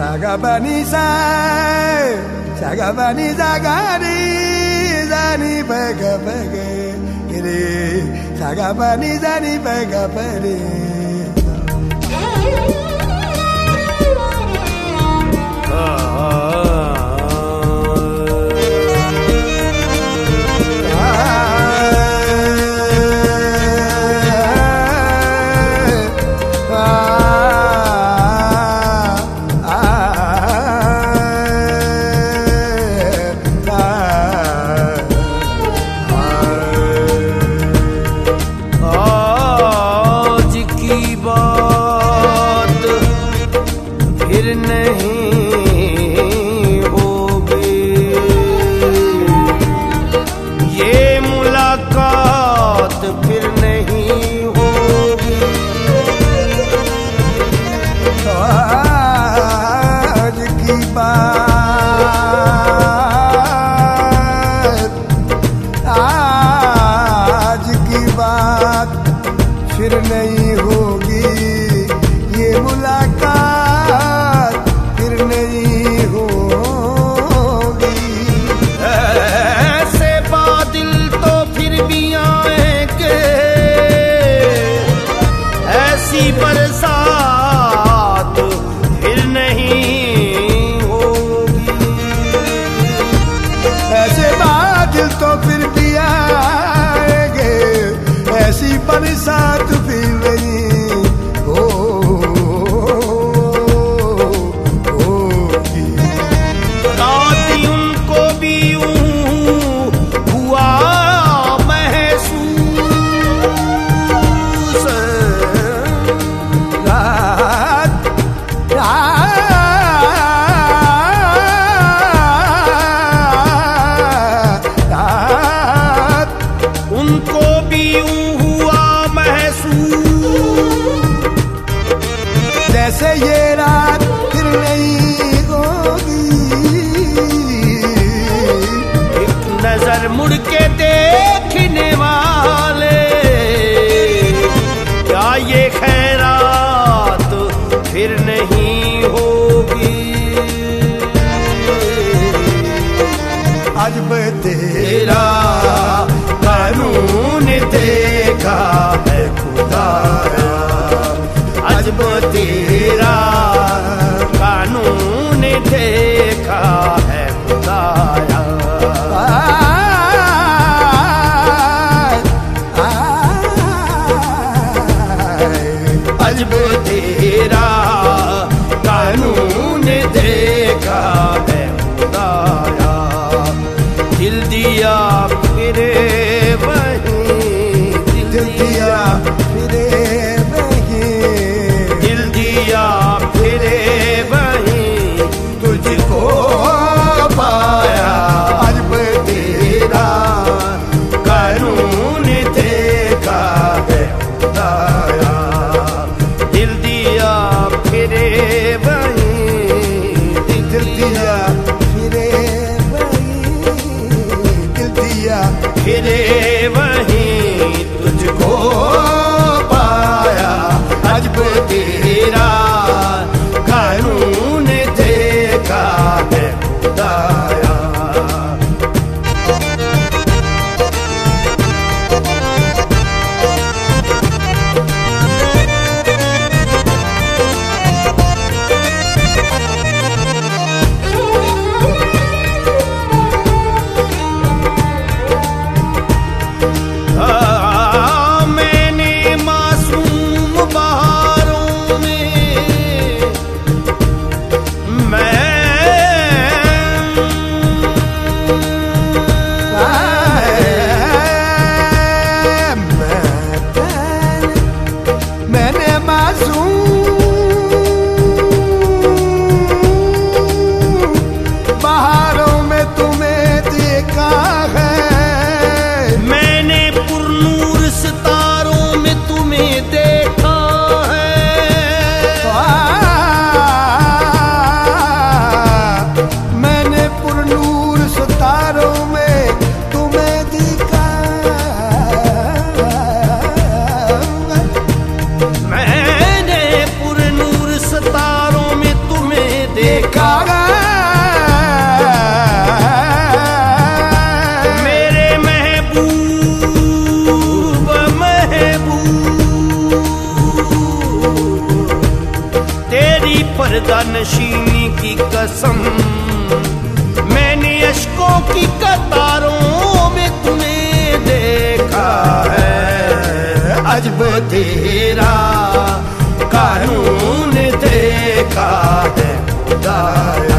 Sagabani sa, sagabani sagari, zani baga baga, ire. Sagabani zani baga baga. फिर नहीं होगी ये मुलाकात, फिर नहीं होगी। ऐसे बादल तो फिर भी आएंगे, ऐसी बरसात फिर नहीं होगी। ऐसे बादल तो फिर भी आएंगे, ऐसी बरसात फिर नहीं होगी। रात उनको भी यूं हुआ महसूस, रात उनको भी यूं हुआ महसूस, जैसे ये रात फिर नहीं होगी। एक नजर मुड़ के देखने वाले, क्या ये खैरात फिर नहीं होगी। अजब तेरा कानून देखा है खुदाया, अजब तेरा कानून देखा है खुदाया। अजब तेरा कानून देखा है खुदाया। दिल दिया फिरे वहीं, दिल दिया फिरे वहीं, दिल दिया फिरे वहीं, तुझको पाया। अजब तेरा कानून देखा है खुदाया। दिल दिया फिरे वहीं, दिल दिया फिरे वहीं, दिल दिया फिरे वहीं, तुझको पाया। अजब तेरा कानून देखा है खुदाया। मैंने मासूम बहारों में नशीनी की कसम, मैंने अश्कों की कतारों में तुम्हें देखा है। अजब तेरा कानून देखा है खुदाया।